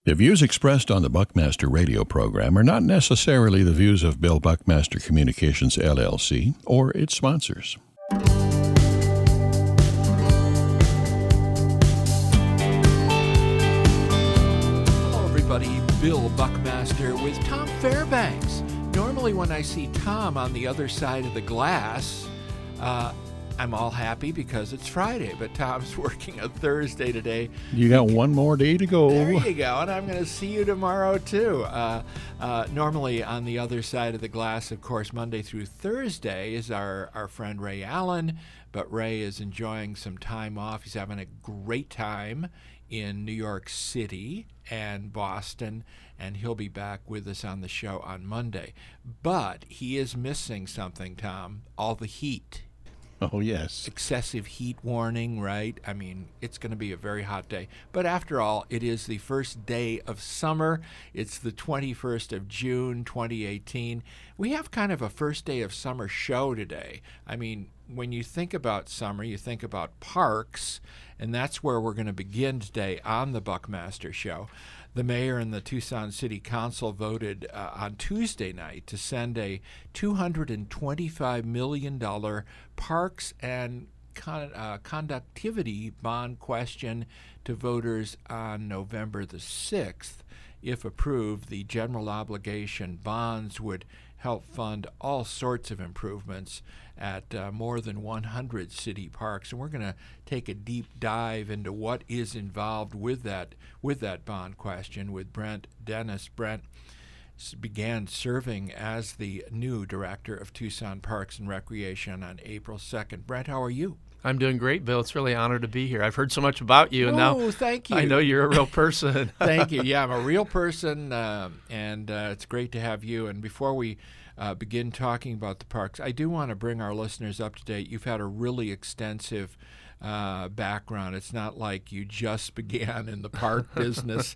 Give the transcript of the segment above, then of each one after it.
The views expressed on the Buckmaster radio program are not necessarily the views of Bill Buckmaster Communications, LLC, or its sponsors. Hello, everybody. Bill Buckmaster with Tom Fairbanks. Normally when I see Tom on the other side of the glass, I'm all happy because it's Friday, but Tom's working on Thursday today. You got one more day to go. There you go, and I'm going to see you tomorrow, too. Normally on the other side of the glass, of course, Monday through Thursday is our friend Ray Allen, but Ray is enjoying some time off. He's having a great time in New York City and Boston, and he'll be back with us on the show on Monday. But he is missing something, Tom, all the heat. Oh, yes. Excessive heat warning, right? I mean, it's going to be a very hot day. But after all, it is the first day of summer. It's the 21st of June, 2018. We have kind of a first day of summer show today. I mean, when you think about summer, you think about parks, and that's where we're going to begin today on the Buckmaster Show. The mayor and the Tucson City Council voted on Tuesday night to send a $225 million parks and conductivity bond question to voters on November the 6th. If approved, the general obligation bonds would help fund all sorts of improvements at more than 100 city parks. And we're going to take a deep dive into what is involved with that bond question with Brent Dennis. Brent began serving as the new director of Tucson Parks and Recreation on April 2nd. Brent, how are you? I'm doing great, Bill. It's really an honor to be here. I've heard so much about you, and now thank you. I know you're a real person. Thank you. Yeah, I'm a real person, and it's great to have you. And before we begin talking about the parks, I do want to bring our listeners up to date. You've had a really extensive background. It's not like you just began in the park business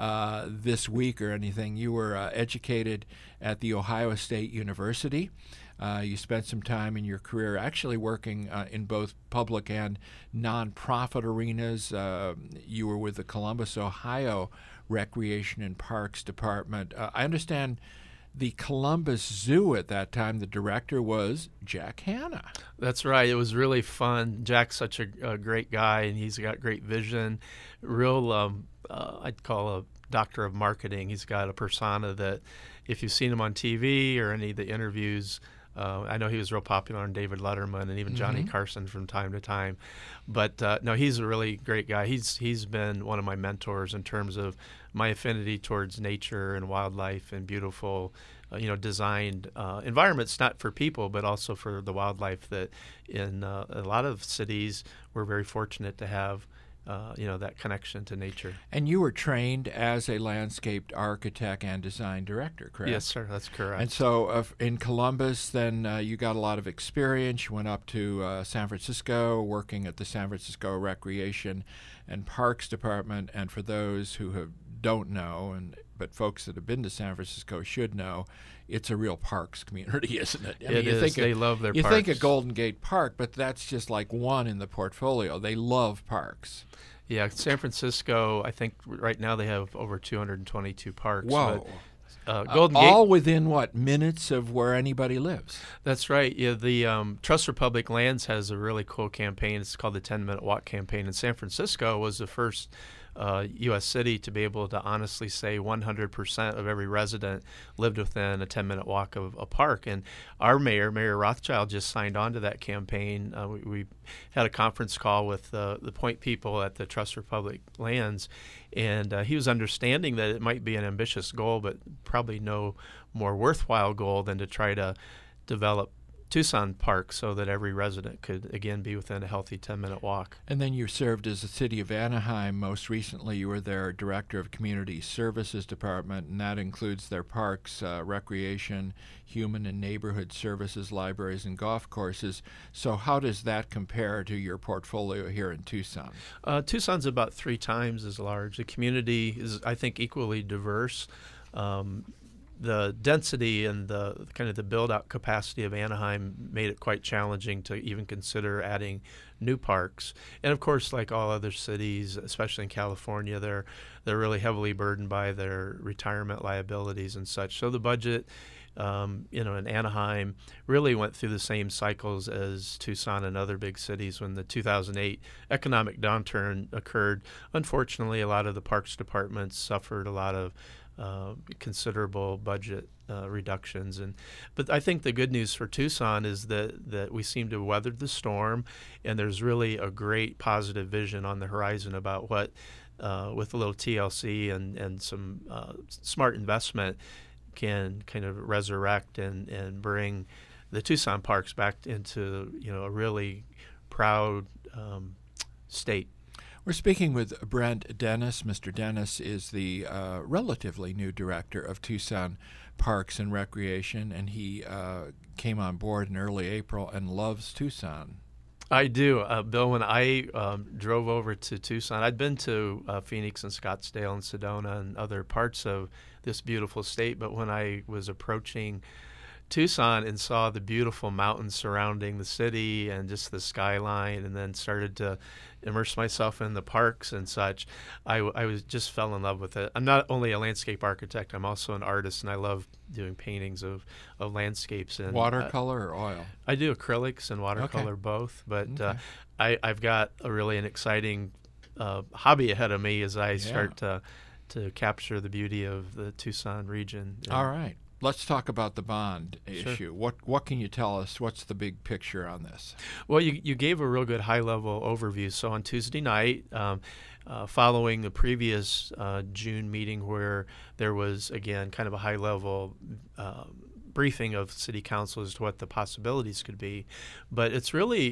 this week or anything. You were educated at The Ohio State University. You spent some time in your career actually working in both public and nonprofit arenas. You were with the Columbus, Ohio Recreation and Parks Department. I understand the Columbus Zoo at that time, the director was Jack Hanna. That's right. It was really fun. Jack's such a great guy, and he's got great vision. Real, I'd call a doctor of marketing. He's got a persona that if you've seen him on TV or any of the interviews, I know he was real popular on David Letterman and even Johnny Carson from time to time. But no, he's a really great guy. He's been one of my mentors in terms of my affinity towards nature and wildlife and beautiful, designed environments, not for people, but also for the wildlife that in a lot of cities we're very fortunate to have. That connection to nature. And you were trained as a landscape architect and design director, correct? Yes, sir, that's correct. And so in Columbus, then you got a lot of experience. You went up to San Francisco, working at the San Francisco Recreation and Parks Department. And for those who don't know, but folks that have been to San Francisco should know, it's a real parks community, isn't it? It is. They love their parks. You think of Golden Gate Park, but that's just like one in the portfolio. They love parks. Yeah, San Francisco, I think right now they have over 222 parks. Whoa. But, Golden Gate, all within, minutes of where anybody lives? That's right. Yeah, the Trust for Public Lands has a really cool campaign. It's called the 10-Minute Walk Campaign. And San Francisco was the first U.S. city to be able to honestly say 100% of every resident lived within a 10-minute walk of a park. And our Mayor Rothschild, just signed on to that campaign. We had a conference call with the point people at the Trust for Public Lands, and he was understanding that it might be an ambitious goal, but probably no more worthwhile goal than to try to develop Tucson Park so that every resident could, again, be within a healthy 10-minute walk. And then you served as the City of Anaheim. Most recently, you were their Director of Community Services Department, and that includes their parks, recreation, human and neighborhood services, libraries, and golf courses. So how does that compare to your portfolio here in Tucson? Tucson's about 3 times as large. The community is, I think, equally diverse. the density and the kind of the build-out capacity of Anaheim made it quite challenging to even consider adding new parks. And of course, like all other cities, especially in California, they're really heavily burdened by their retirement liabilities and such. So the budget, in Anaheim really went through the same cycles as Tucson and other big cities when the 2008 economic downturn occurred. Unfortunately, a lot of the parks departments suffered a lot of considerable budget reductions, but I think the good news for Tucson is that we seem to have weathered the storm, and there's really a great positive vision on the horizon about what, with a little TLC and some smart investment, can kind of resurrect and bring the Tucson parks back into a really proud state. We're speaking with Brent Dennis. Mr. Dennis is the relatively new director of Tucson Parks and Recreation, and he came on board in early April and loves Tucson. I do. Bill, when I drove over to Tucson, I'd been to Phoenix and Scottsdale and Sedona and other parts of this beautiful state, but when I was approaching Tucson and saw the beautiful mountains surrounding the city and just the skyline, and then started to immerse myself in the parks and such, I was just fell in love with it. I'm not only a landscape architect, I'm also an artist, and I love doing paintings of landscapes. And watercolor or oil? I do acrylics and watercolor, both, but I've got an exciting hobby ahead of me as I start to capture the beauty of the Tucson region. All right. Let's talk about the bond issue. What can you tell us? What's the big picture on this? Well, you gave a real good high-level overview. So on Tuesday night, following the previous June meeting where there was, again, kind of a high-level briefing of City Council as to what the possibilities could be, but it's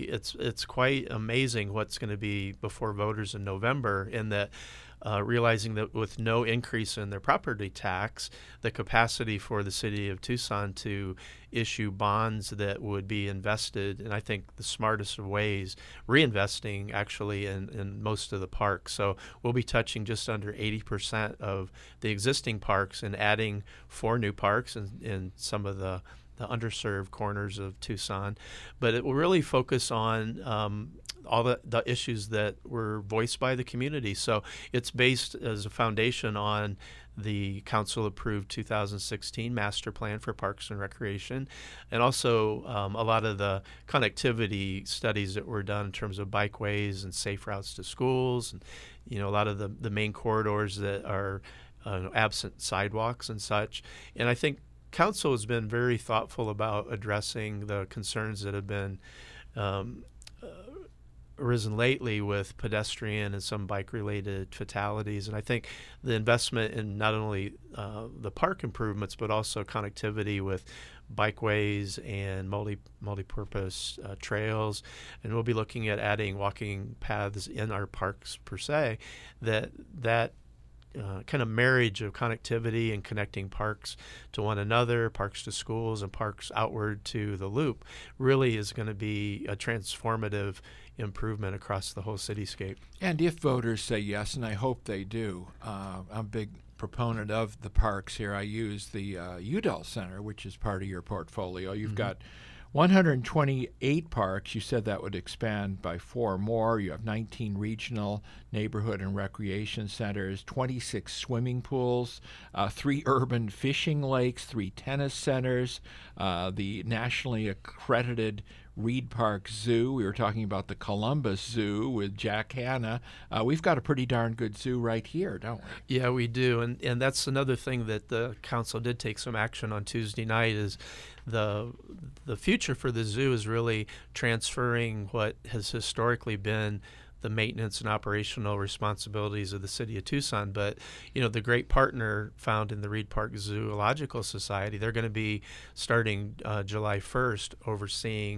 quite amazing what's going to be before voters in November, in that realizing that with no increase in their property tax, the capacity for the city of Tucson to issue bonds that would be invested, and I think the smartest of ways, reinvesting actually in most of the parks. So we'll be touching just under 80% of the existing parks and adding 4 new parks in some of the underserved corners of Tucson. But it will really focus on all the issues that were voiced by the community. So it's based as a foundation on the council-approved 2016 Master Plan for Parks and Recreation, and also a lot of the connectivity studies that were done in terms of bikeways and safe routes to schools, and a lot of the main corridors that are absent sidewalks and such. And I think Council has been very thoughtful about addressing the concerns that have been arisen lately with pedestrian and some bike-related fatalities. And I think the investment in not only the park improvements, but also connectivity with bikeways and multi-purpose trails. And we'll be looking at adding walking paths in our parks per se, that kind of marriage of connectivity and connecting parks to one another, parks to schools, and parks outward to the loop really is going to be a transformative improvement across the whole cityscape. And if voters say yes, and I hope they do, I'm a big proponent of the parks here. I use the Udall Center, which is part of your portfolio. You've got 128 parks. You said that would expand by 4 more. You have 19 regional neighborhood and recreation centers, 26 swimming pools, 3 urban fishing lakes, 3 tennis centers, the nationally accredited Reed Park Zoo. We were talking about the Columbus Zoo with Jack Hanna. We've got a pretty darn good zoo right here, don't we? Yeah, we do. And that's another thing that the council did take some action on Tuesday night, is the future for the zoo is really transferring what has historically been the maintenance and operational responsibilities of the city of Tucson. But, the great partner found in the Reed Park Zoological Society, they're going to be starting July 1st overseeing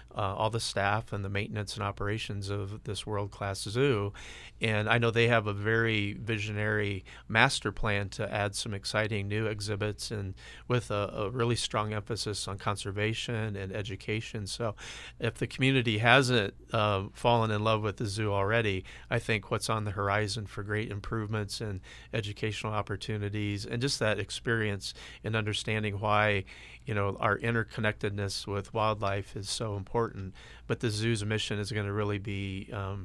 all the staff and the maintenance and operations of this world-class zoo. And I know they have a very visionary master plan to add some exciting new exhibits, and with a really strong emphasis on conservation and education. So if the community hasn't fallen in love with the zoo already, I think what's on the horizon for great improvements and educational opportunities, and just that experience in understanding why our interconnectedness with wildlife is so important. But the zoo's mission is going to really be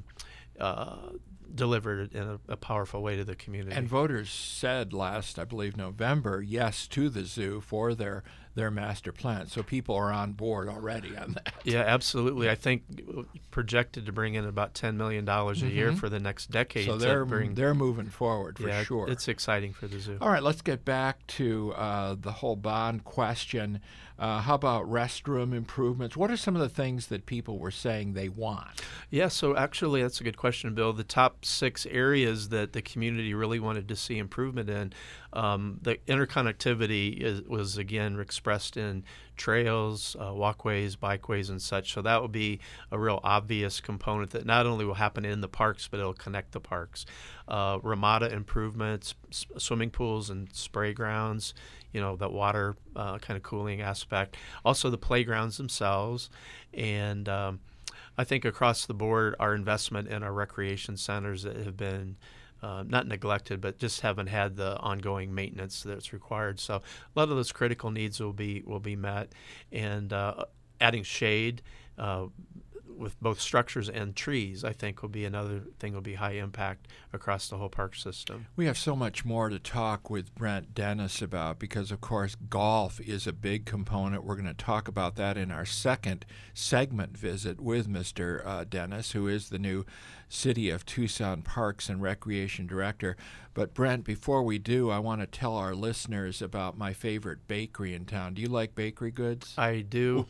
delivered in a powerful way to the community. And voters said last, I believe, November, yes to the zoo for their master plan. So people are on board already on that. Yeah, absolutely. I think projected to bring in about $10 million a year for the next decade. So they're moving forward for sure. It's exciting for the zoo. All right, let's get back to the whole bond question. How about restroom improvements? What are some of the things that people were saying they want? Yeah, so actually that's a good question, Bill. The top 6 areas that the community really wanted to see improvement in, the interconnectivity was again expressed in trails, walkways, bikeways, and such. So that would be a real obvious component that not only will happen in the parks, but it'll connect the parks. Ramada improvements, swimming pools and spray grounds, the water kind of cooling aspect. Also the playgrounds themselves. And I think across the board, our investment in our recreation centers that have been not neglected, but just haven't had the ongoing maintenance that's required. So a lot of those critical needs will be met, and adding shade with both structures and trees, I think, will be another thing will be high impact across the whole park system. We have so much more to talk with Brent Dennis about because, of course, golf is a big component. We're going to talk about that in our second segment visit with Mr. Dennis, who is the new City of Tucson Parks and Recreation Director. But, Brent, before we do, I want to tell our listeners about my favorite bakery in town. Do you like bakery goods? I do.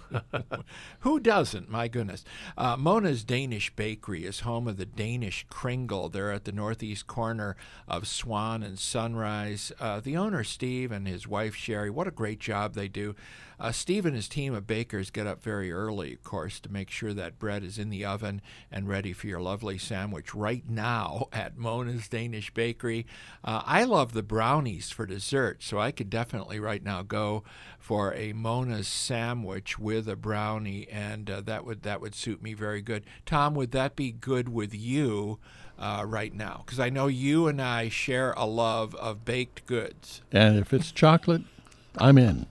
Who doesn't? My goodness. Mona's Danish Bakery is home of the Danish Kringle. They're at the northeast corner of Swan and Sunrise. The owner, Steve, and his wife, Sherry, what a great job they do. Steve and his team of bakers get up very early, of course, to make sure that bread is in the oven and ready for your lovely sandwich right now at Mona's Danish Bakery. I love the brownies for dessert, so I could definitely right now go for a Mona's sandwich with a brownie, and that would suit me very good. Tom, would that be good with you right now? Because I know you and I share a love of baked goods. And if it's chocolate, I'm in.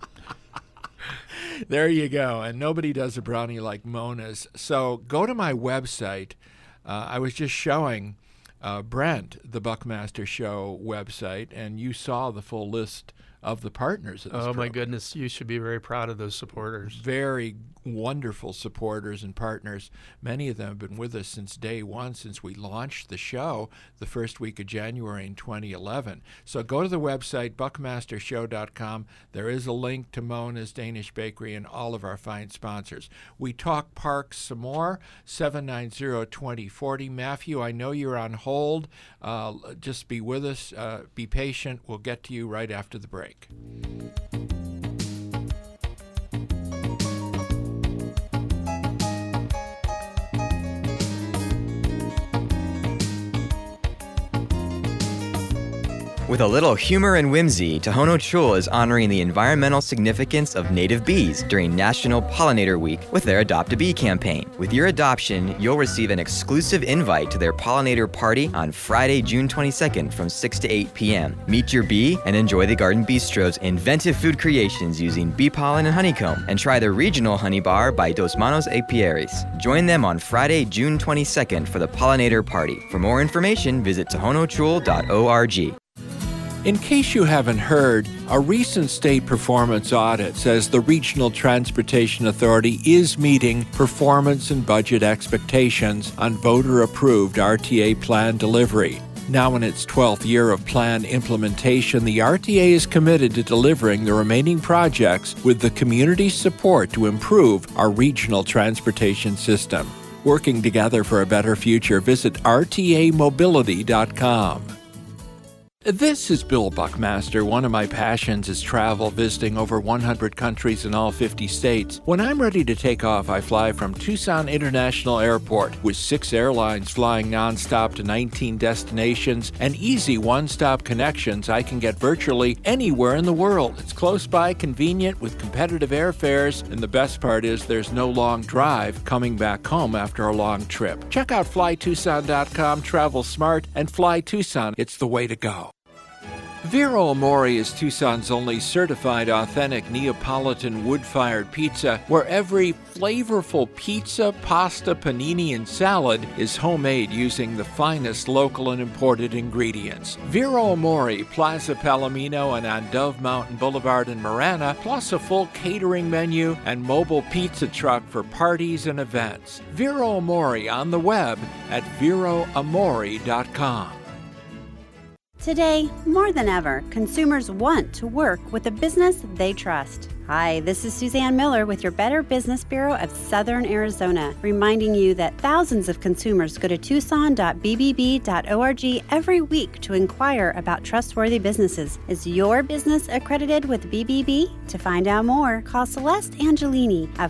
There you go. And nobody does a brownie like Mona's. So go to my website. I was just showing Brent the Buckmaster Show website, and you saw the full list of the partners of this program. My goodness, you should be very proud of those supporters. Very wonderful supporters and partners. Many of them have been with us since day one, since we launched the show the first week of January in 2011. So go to the website, buckmastershow.com. There is a link to Mona's Danish Bakery and all of our fine sponsors. We talk parks some more, 790-2040. Matthew, I know you're on hold. Just be with us. Be patient. We'll get to you right after the break. With a little humor and whimsy, Tohono Chul is honoring the environmental significance of native bees during National Pollinator Week with their Adopt a Bee campaign. With your adoption, you'll receive an exclusive invite to their pollinator party on Friday, June 22nd from 6 to 8 p.m. Meet your bee and enjoy the Garden Bistro's inventive food creations using bee pollen and honeycomb, and try the regional honey bar by Dos Manos Apiaries. Join them on Friday, June 22nd for the pollinator party. For more information, visit tohonochul.org. In case you haven't heard, a recent state performance audit says the Regional Transportation Authority is meeting performance and budget expectations on voter-approved RTA plan delivery. Now in its 12th year of plan implementation, the RTA is committed to delivering the remaining projects with the community's support to improve our regional transportation system. Working together for a better future, visit rtamobility.com. This is Bill Buckmaster. One of my passions is travel, visiting over 100 countries in all 50 states. When I'm ready to take off, I fly from Tucson International Airport with 6 airlines flying nonstop to 19 destinations and easy one-stop connections. I can get virtually anywhere in the world. It's close by, convenient, with competitive airfares, and the best part is there's no long drive coming back home after a long trip. Check out flytucson.com, travel smart, and fly Tucson. It's the way to go. Vero Amore is Tucson's only certified authentic Neapolitan wood-fired pizza, where every flavorful pizza, pasta, panini, and salad is homemade using the finest local and imported ingredients. Vero Amore, Plaza Palomino, and on Dove Mountain Boulevard in Marana, plus a full catering menu and mobile pizza truck for parties and events. Vero Amore on the web at veroamore.com. Today, more than ever, consumers want to work with a business they trust. Hi, this is Suzanne Miller with your Better Business Bureau of Southern Arizona, reminding you that thousands of consumers go to tucson.bbb.org every week to inquire about trustworthy businesses. Is your business accredited with BBB? To find out more, call Celeste Angelini at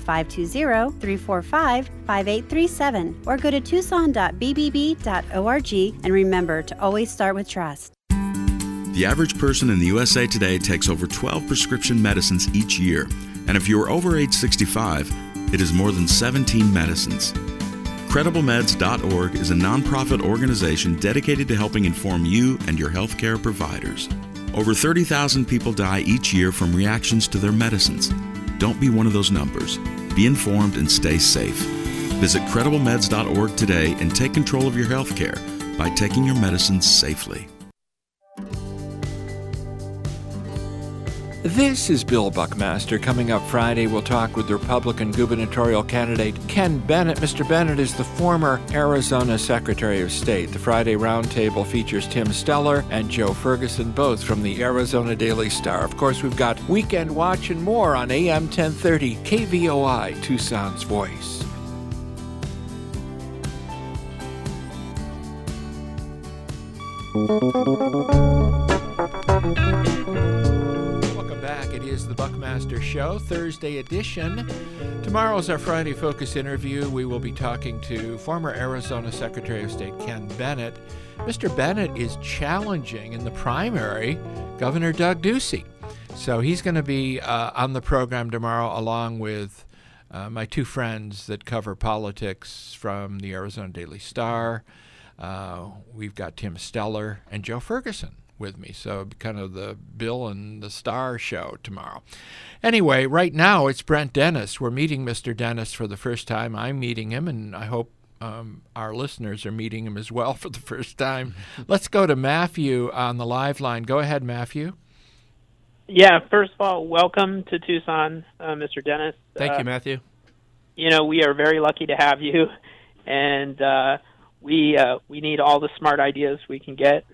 520-345-5837 or go to tucson.bbb.org, and remember to always start with trust. The average person in the USA today takes over 12 prescription medicines each year, and if you are over age 65, it is more than 17 medicines. CredibleMeds.org is a nonprofit organization dedicated to helping inform you and your healthcare providers. Over 30,000 people die each year from reactions to their medicines. Don't be one of those numbers. Be informed and stay safe. Visit CredibleMeds.org today and take control of your healthcare by taking your medicines safely. This is Bill Buckmaster. Coming up Friday, we'll talk with the Republican gubernatorial candidate Ken Bennett. Mr. Bennett is the former Arizona Secretary of State. The Friday Roundtable features Tim Steller and Joe Ferguson, both from the Arizona Daily Star. Of course, we've got Weekend Watch and more on AM 1030 KVOI, Tucson's Voice. It is the Buckmaster Show, Thursday edition. Tomorrow is our Friday Focus interview. We will be talking to former Arizona Secretary of State Ken Bennett. Mr. Bennett is challenging in the primary Governor Doug Ducey. So he's going to be on the program tomorrow along with my two friends that cover politics from the Arizona Daily Star. We've got Tim Steller and Joe Ferguson with me, so kind of the Bill and the Star show tomorrow. Anyway, right now it's Brent Dennis. We're meeting Mr. Dennis for the first time. I'm meeting him, and I hope our listeners are meeting him as well for the first time. Let's go to Matthew on the live line. Go ahead, Matthew. Yeah, first of all, welcome to Tucson, Mr. Dennis. Thank you, Matthew. You know, we are very lucky to have you, and we need all the smart ideas we can get.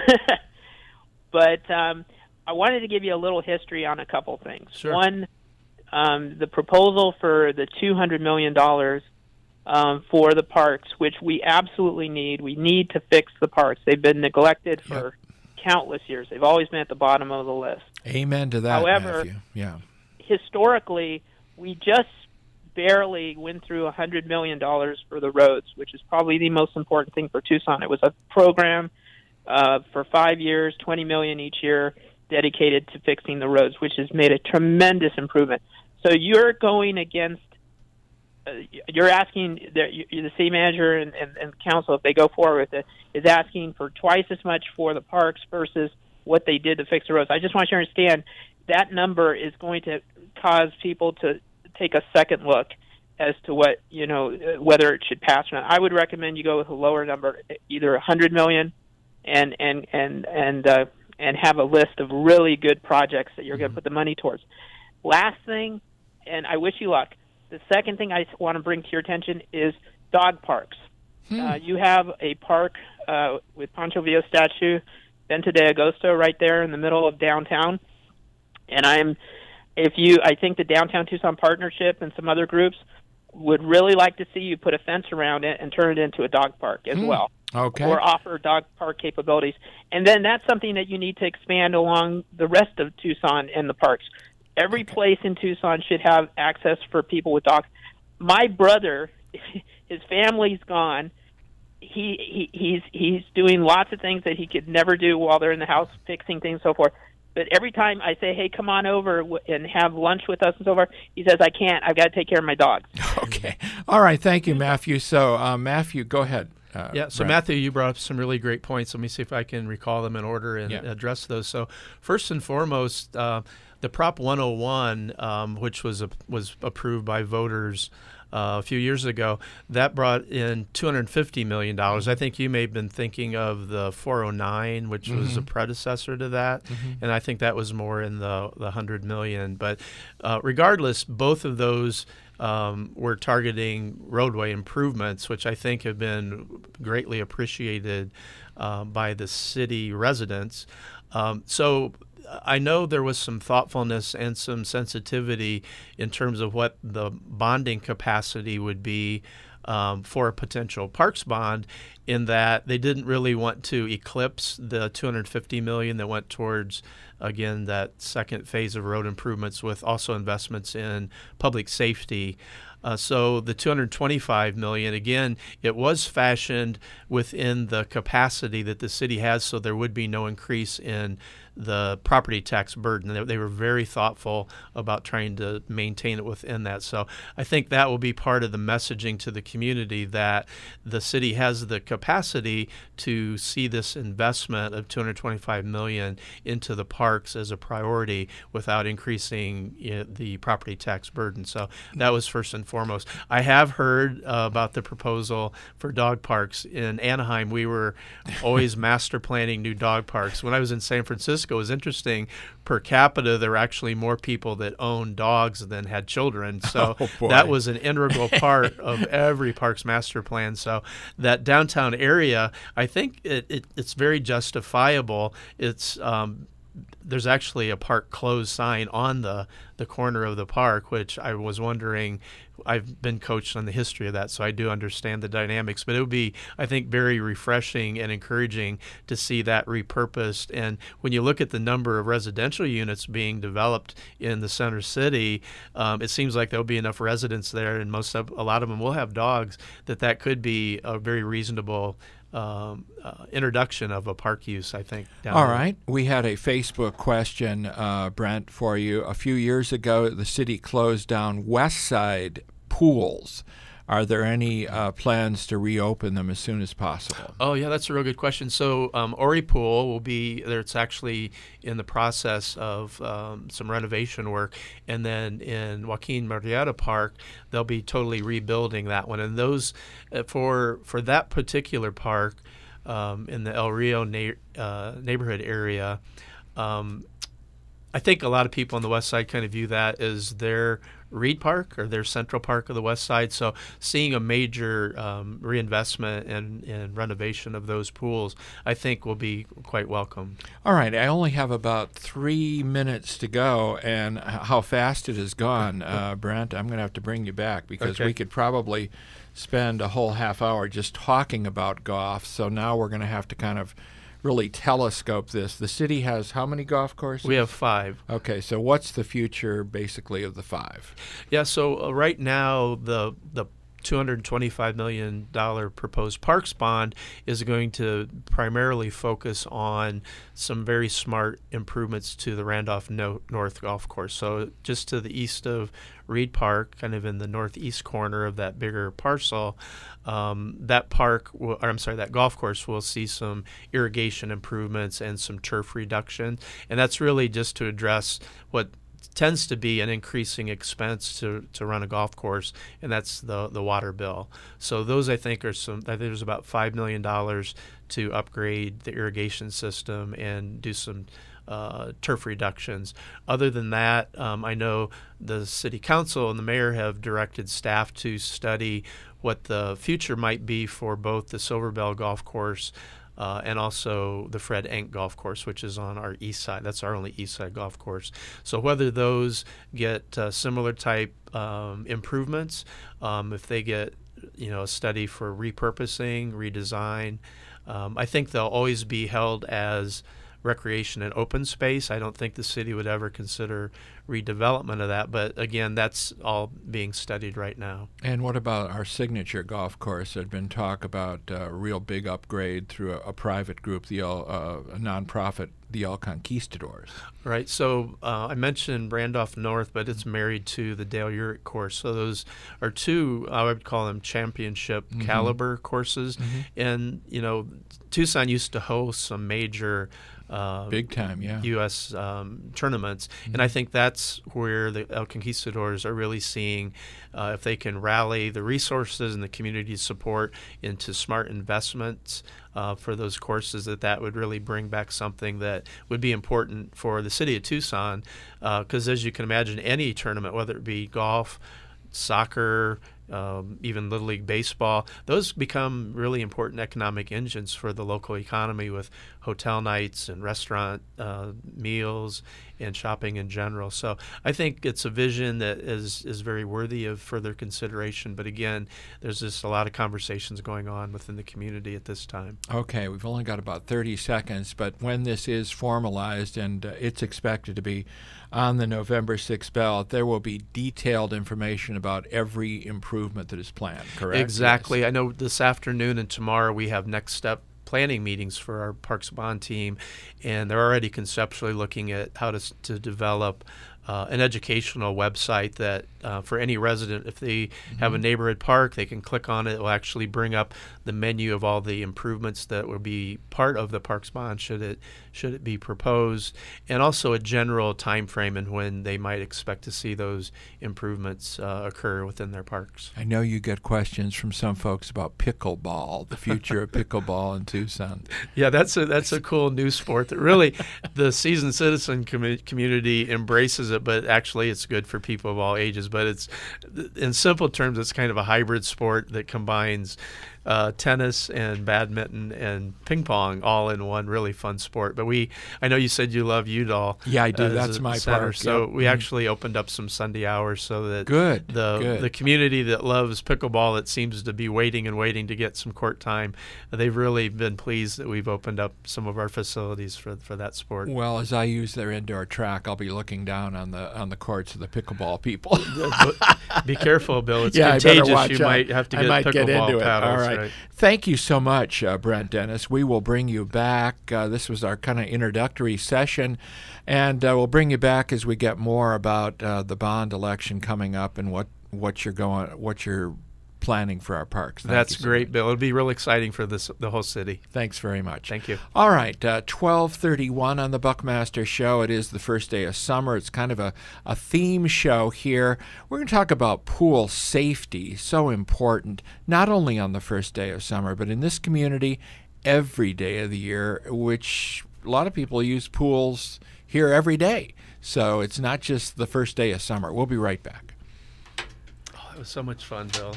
But I wanted to give you a little history on a couple things. Sure. One, the proposal for the $200 million for the parks, which we absolutely need. We need to fix the parks. They've been neglected for countless years. They've always been at the bottom of the list. Amen to that, However, Matthew. Yeah. Historically, we just barely went through $100 million for the roads, which is probably the most important thing for Tucson. It was a program for 5 years, $20 million each year, dedicated to fixing the roads, which has made a tremendous improvement. So you're going against, you're asking the city manager and council, if they go forward with it, is asking for twice as much for the parks versus what they did to fix the roads. I just want you to understand that number is going to cause people to take a second look as to what, whether it should pass or not. I would recommend you go with a lower number, either $100 million and have a list of really good projects that you're going to put the money towards. Last thing, and I wish you luck, the second thing I want to bring to your attention is dog parks. You have a park with Pancho Villa statue, Venta de Agosto, right there in the middle of downtown. And I think the Downtown Tucson Partnership and some other groups would really like to see you put a fence around it and turn it into a dog park as well. Okay. or offer dog park capabilities. And then that's something that you need to expand along the rest of Tucson and the parks. Every place in Tucson should have access for people with dogs. My brother, his family's gone. He's doing lots of things that he could never do while they're in the house, fixing things, so forth. But every time I say, hey, come on over and have lunch with us and so forth, he says, I can't. I've got to take care of my dogs. Okay. All right. Thank you, Matthew. So, Matthew, go ahead. So Brent. Matthew, you brought up some really great points. Let me see if I can recall them in order and address those. So first and foremost, the Prop 101, which was approved by voters a few years ago, that brought in $250 million. I think you may have been thinking of the 409, which was a predecessor to that, and I think that was more in the $100 million. But regardless, both of those we're targeting roadway improvements, which I think have been greatly appreciated by the city residents. So I know there was some thoughtfulness and some sensitivity in terms of what the bonding capacity would be for a potential parks bond, in that they didn't really want to eclipse the $250 million that went towards, again, that second phase of road improvements, with also investments in public safety. So the $225 million, again, it was fashioned within the capacity that the city has, so there would be no increase in the property tax burden. They were very thoughtful about trying to maintain it within that. So I think that will be part of the messaging to the community, that the city has the capacity to see this investment of $225 million into the parks as a priority without increasing the property tax burden. So that was first and foremost. I have heard about the proposal for dog parks. In Anaheim, we were always master planning new dog parks. When I was in San Francisco, it was interesting. Per capita, there were actually more people that owned dogs than had children. So that was an integral part of every parks master plan. So that downtown area, I think it's very justifiable. It's there's actually a park closed sign on the corner of the park, which I was wondering, I've been coached on the history of that, so I do understand the dynamics. But it would be, I think, very refreshing and encouraging to see that repurposed. And when you look at the number of residential units being developed in the center city, it seems like there'll be enough residents there, and a lot of them will have dogs, that could be a very reasonable introduction of a park use, I think. All right. We had a Facebook question, Brent, for you. A few years ago, the city closed down West Side pools. Are there any plans to reopen them as soon as possible? Oh, yeah, that's a real good question. So Ori Pool will be there. It's actually in the process of some renovation work. And then in Joaquin Murrieta Park, they'll be totally rebuilding that one. And those, for that particular park in the El Rio neighborhood area, I think a lot of people on the west side kind of view that as their Reed Park or their Central Park of the west side. So seeing a major reinvestment and renovation of those pools, I think, will be quite welcome. All right. I only have about 3 minutes to go, and how fast it has gone, Brent, I'm going to have to bring you back, because we could probably spend a whole half hour just talking about golf. So now we're going to have to kind of really telescope this. The city has how many golf courses? We have 5. Okay, so what's the future, basically, of the 5? Yeah, so right now the $225 million proposed parks bond is going to primarily focus on some very smart improvements to the Randolph North Golf Course. So just to the east of Reed Park, kind of in the northeast corner of that bigger parcel, that golf course will see some irrigation improvements and some turf reduction. And that's really just to address what tends to be an increasing expense to run a golf course, and that's the water bill. So those, I think there's about $5 million to upgrade the irrigation system and do some turf reductions. Other than that, I know the city council and the mayor have directed staff to study what the future might be for both the Silver Bell Golf Course and also the Fred Enck Golf Course, which is on our east side. That's our only east side golf course. So whether those get similar type improvements, if they get a study for repurposing, redesign. I think they'll always be held as recreation and open space. I don't think the city would ever consider redevelopment of that, but again, that's all being studied right now. And what about our signature golf course? There'd been talk about a real big upgrade through a private group, a nonprofit, the El Conquistadors. Right. So I mentioned Randolph North, but it's married to the Dale Urich course. So those are two, I would call them championship caliber courses. And, Tucson used to host some major big time, U.S. Tournaments, and I think that's where the El Conquistadors are really seeing if they can rally the resources and the community support into smart investments for those courses, that would really bring back something that would be important for the city of Tucson, because as you can imagine, any tournament, whether it be golf, soccer, even Little League baseball, those become really important economic engines for the local economy with hotel nights and restaurant meals and shopping in general. So I think it's a vision that is very worthy of further consideration. But again, there's just a lot of conversations going on within the community at this time. Okay, we've only got about 30 seconds, but when this is formalized, and it's expected to be on the November 6th ballot, there will be detailed information about every improvement that is planned, correct? Exactly. Yes. I know this afternoon and tomorrow we have next step planning meetings for our Parks Bond team, and they're already conceptually looking at how to develop an educational website that for any resident, if they have a neighborhood park, they can click on it. It will actually bring up the menu of all the improvements that will be part of the Parks Bond should it be proposed, and also a general time frame and when they might expect to see those improvements occur within their parks. I know you get questions from some folks about pickleball, the future of pickleball in Tucson. Yeah, that's a cool new sport that really the seasoned citizen community embraces it, but actually it's good for people of all ages. But it's, in simple terms, it's kind of a hybrid sport that combines tennis and badminton and ping pong all in one really fun sport. But I know you said you love Udall. Yeah, I do. That's my park. So we actually opened up some Sunday hours so that the community that loves pickleball, that seems to be waiting to get some court time, they've really been pleased that we've opened up some of our facilities for that sport. Well, as I use their indoor track, I'll be looking down on the courts of the pickleball people. Be careful, Bill. It's contagious. You might have to get into it. paddles. All right. Thank you so much, Brent Dennis. We will bring you back. This was our kind of introductory session, and we'll bring you back as we get more about the bond election coming up and what you're planning for our parks. That's great, Bill. It'll be real exciting for the whole city. Thanks very much. Thank you. All right, 12:31 on the Buckmaster Show. It is the first day of summer. It's kind of a theme show here. We're going to talk about pool safety, so important, not only on the first day of summer, but in this community every day of the year, which a lot of people use pools here every day. So it's not just the first day of summer. We'll be right back. Oh, it was so much fun, Bill.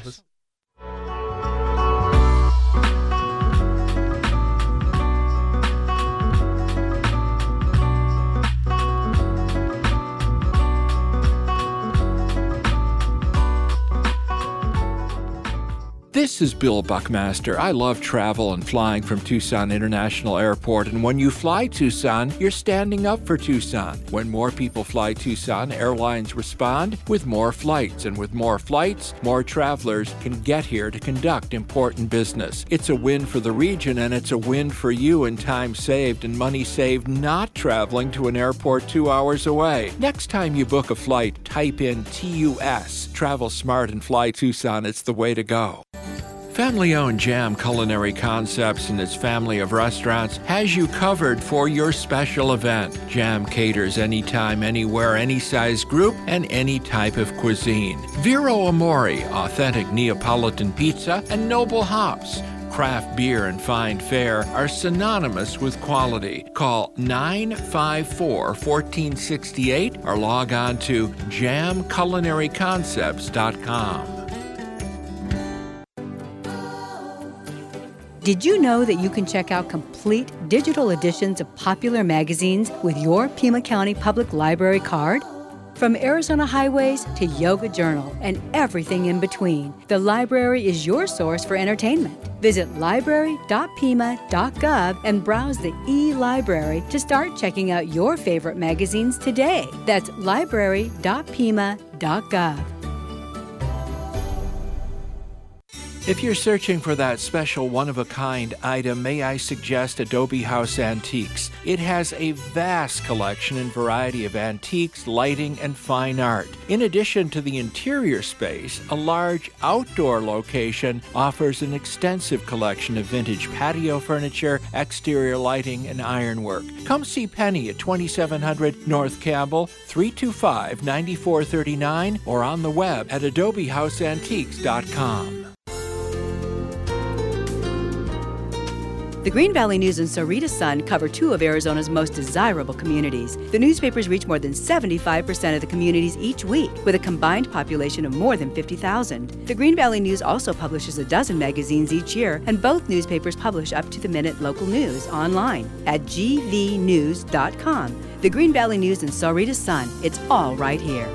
This is Bill Buckmaster. I love travel and flying from Tucson International Airport, and when you fly Tucson, you're standing up for Tucson. When more people fly Tucson, airlines respond with more flights, and with more flights, more travelers can get here to conduct important business. It's a win for the region, and it's a win for you in time saved and money saved not traveling to an airport 2 hours away. Next time you book a flight, type in TUS. Travel smart and fly Tucson. It's the way to go. Family-owned Jam Culinary Concepts and its family of restaurants has you covered for your special event. Jam caters anytime, anywhere, any size group, and any type of cuisine. Vero Amore, authentic Neapolitan pizza, and Noble Hops. Craft beer and fine fare are synonymous with quality. Call 954-1468 or log on to jamculinaryconcepts.com. Did you know that you can check out complete digital editions of popular magazines with your Pima County Public Library card? From Arizona highways to Yoga Journal and everything in between, the library is your source for entertainment. Visit library.pima.gov and browse the e-library to start checking out your favorite magazines today. That's library.pima.gov. If you're searching for that special one-of-a-kind item, may I suggest Adobe House Antiques. It has a vast collection and variety of antiques, lighting, and fine art. In addition to the interior space, a large outdoor location offers an extensive collection of vintage patio furniture, exterior lighting, and ironwork. Come see Penny at 2700 North Campbell, 325-9439, or on the web at adobehouseantiques.com. The Green Valley News and Sarita Sun cover two of Arizona's most desirable communities. The newspapers reach more than 75% of the communities each week, with a combined population of more than 50,000. The Green Valley News also publishes a dozen magazines each year, and both newspapers publish up-to-the-minute local news online at gvnews.com. The Green Valley News and Sarita Sun, it's all right here.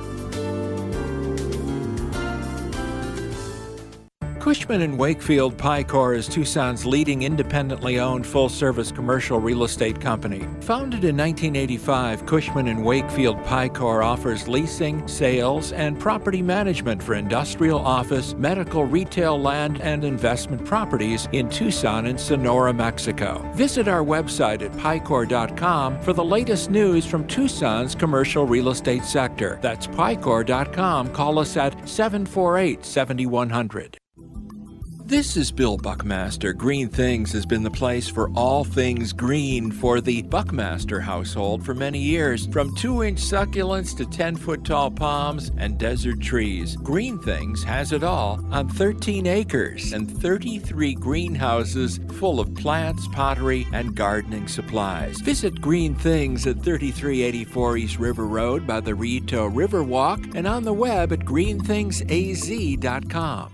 Cushman & Wakefield Picor is Tucson's leading independently owned full-service commercial real estate company. Founded in 1985, Cushman & Wakefield Picor offers leasing, sales, and property management for industrial, office, medical, retail, land, and investment properties in Tucson and Sonora, Mexico. Visit our website at picor.com for the latest news from Tucson's commercial real estate sector. That's picor.com. Call us at 748-7100. This is Bill Buckmaster. Green Things has been the place for all things green for the Buckmaster household for many years. From 2-inch succulents to 10-foot tall palms and desert trees, Green Things has it all on 13 acres and 33 greenhouses full of plants, pottery, and gardening supplies. Visit Green Things at 3384 East River Road by the Rito Riverwalk and on the web at greenthingsaz.com.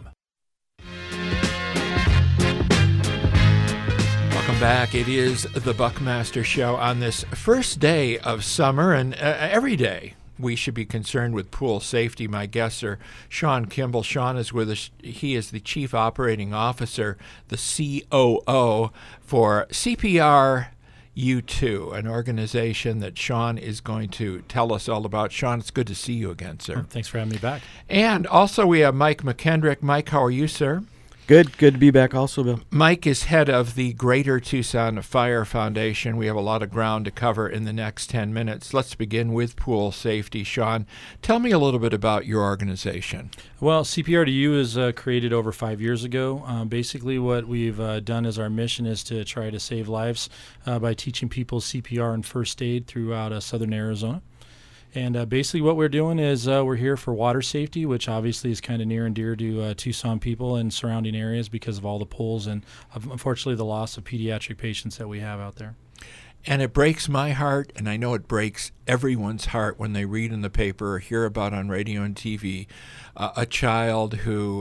Welcome back. It is the Buckmaster Show on this first day of summer, and every day we should be concerned with pool safety. My guests are Sean Kimball. Sean is with us. He is the Chief Operating Officer, the COO for CPR U2, an organization that Sean is going to tell us all about. Sean, it's good to see you again, sir. Thanks for having me back. And also we have Mike McKendrick. Mike, how are you, sir? Good to be back also, Bill. Mike is head of the Greater Tucson Fire Foundation. We have a lot of ground to cover in the next 10 minutes. Let's begin with pool safety. Sean, tell me a little bit about your organization. Well, CPR2U was created over 5 years ago. Basically what we've done as our mission is to try to save lives by teaching people CPR and first aid throughout southern Arizona. And basically what we're doing is we're here for water safety, which obviously is kind of near and dear to Tucson people and surrounding areas because of all the pools and, unfortunately, the loss of pediatric patients that we have out there. And it breaks my heart, and I know it breaks everyone's heart when they read in the paper or hear about on radio and TV a child who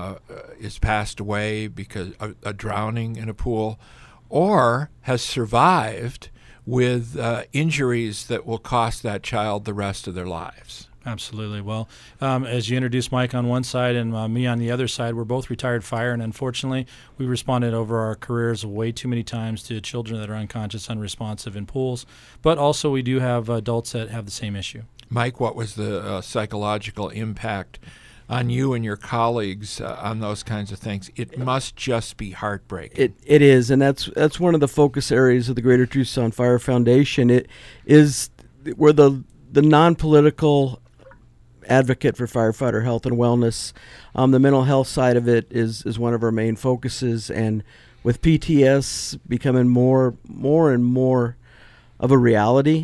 is passed away because of a drowning in a pool or has survived with injuries that will cost that child the rest of their lives. Absolutely. Well, as you introduced Mike on one side and me on the other side, we're both retired fire, and unfortunately, we responded over our careers way too many times to children that are unconscious, unresponsive in pools, but also we do have adults that have the same issue. Mike, what was the psychological impact on you and your colleagues on those kinds of things? It must just be heartbreaking. It is, and that's one of the focus areas of the Greater Tucson Fire Foundation. It is we're the non-political advocate for firefighter health and wellness. The mental health side of it is one of our main focuses, and with PTS becoming more and more of a reality,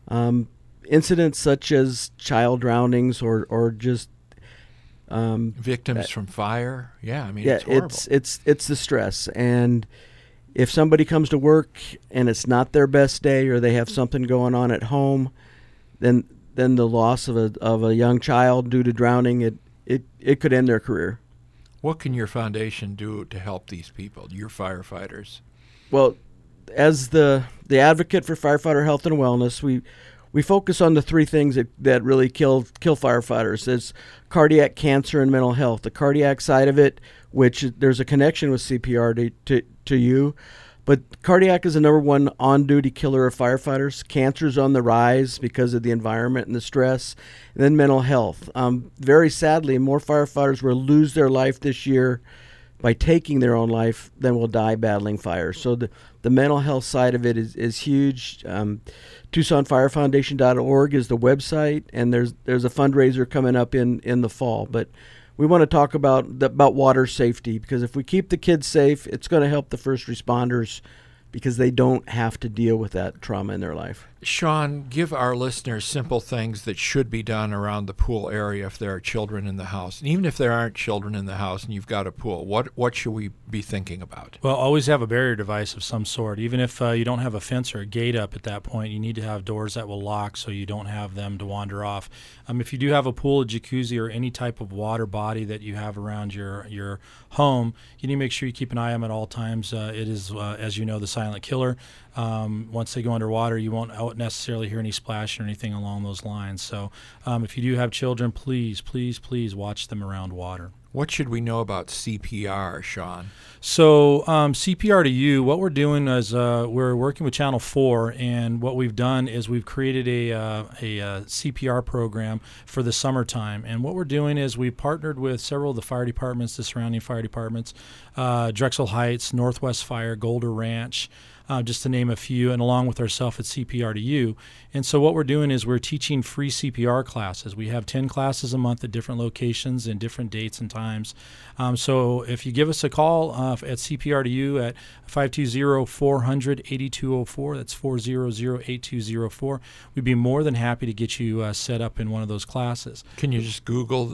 incidents such as child drownings or just victims from fire. It's horrible. It's the stress, and if somebody comes to work and it's not their best day or they have something going on at home, then the loss of a young child due to drowning, it could end their career. What can your foundation do to help these people, your firefighters? Well, as the advocate for firefighter health and wellness, we we focus on the three things that really kill firefighters. There's cardiac cancer and mental health. The cardiac side of it, which there's a connection with CPR to you, but cardiac is the number one on-duty killer of firefighters. Cancer's on the rise because of the environment and the stress. And then mental health. Very sadly, more firefighters will lose their life this year by taking their own life than will die battling fire. So the mental health side of it is huge. TucsonFireFoundation.org is the website, and there's a fundraiser coming up in the fall. But we want to talk about water safety, because if we keep the kids safe, it's going to help the first responders, because they don't have to deal with that trauma in their life. Sean, give our listeners simple things that should be done around the pool area if there are children in the house. And even if there aren't children in the house and you've got a pool, what should we be thinking about? Well, always have a barrier device of some sort. Even if you don't have a fence or a gate up at that point, you need to have doors that will lock so you don't have them to wander off. If you do have a pool, a jacuzzi, or any type of water body that you have around your home, you need to make sure you keep an eye on them at all times. It is, as you know, the silent killer. Once they go underwater, you won't necessarily hear any splashing or anything along those lines. So if you do have children, please, please, please watch them around water. What should we know about CPR, Sean? So CPR to You, what we're doing is we're working with Channel 4, and what we've done is we've created a CPR program for the summertime. And what we're doing is we've partnered with several of the fire departments, the surrounding fire departments, Drexel Heights, Northwest Fire, Golder Ranch, just to name a few, and along with ourselves at CPR to You. And so what we're doing is we're teaching free CPR classes. We have 10 classes a month at different locations and different dates and times. So if you give us a call at CPR to You at 520-400-8204, that's 400-8204, we'd be more than happy to get you set up in one of those classes. Can you just Google